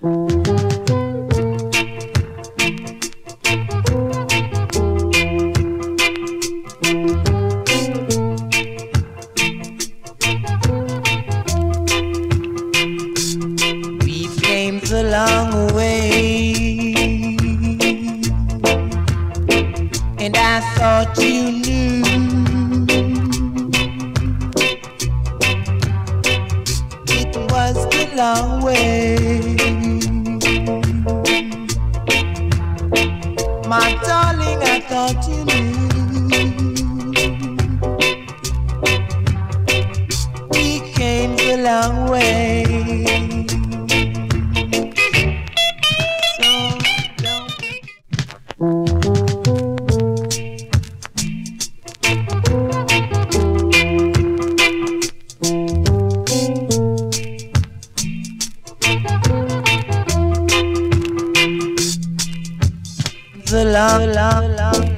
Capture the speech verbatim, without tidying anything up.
A long way, and I thought you knew it was the long way. My darling, I thought you knew we came the long way. The long, long, long